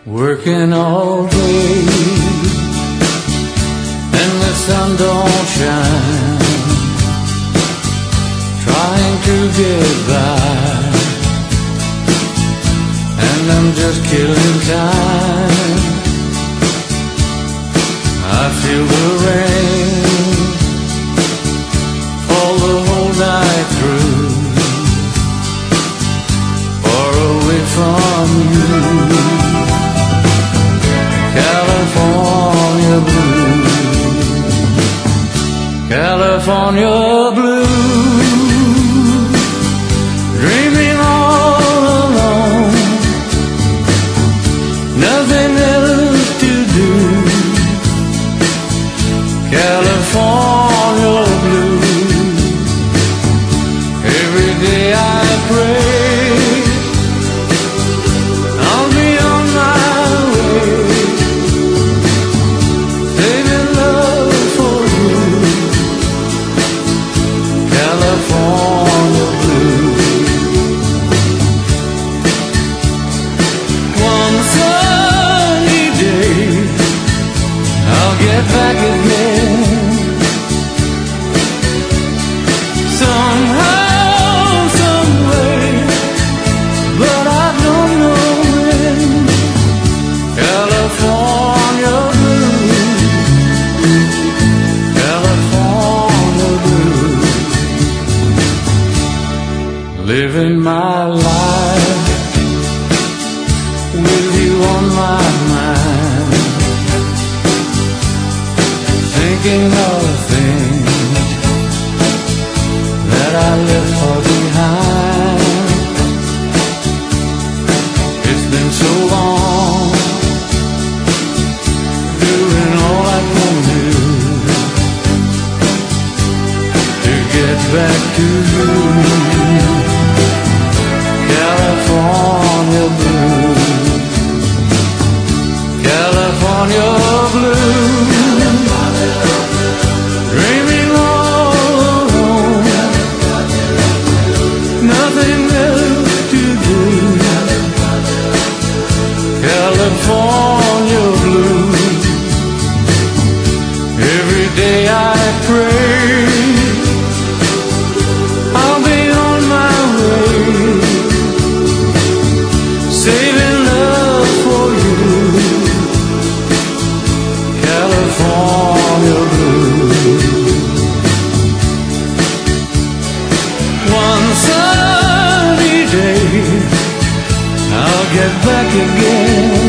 Working all day and the sun don't shine, trying to get by, and I'm just killing time. I feel the rain fall the whole night through, far away from you. California blue, California blue, dreaming all alone, nothing else to do. California blue, every day I pray I'll be on my way, saving love for you. California blue. One sunny day I'll get back again, somehow, some way, but I don't know when. California blue, California blue, living my life with you on my mind, thinking of the things that I left far behind. It's been so long, doing all I can do to get back to you. California blue, California blue, dreaming all alone, nothing else to do. California blue, every day I pray I'll be on my way, saving love for you. California blue. One sunny day I'll get back again,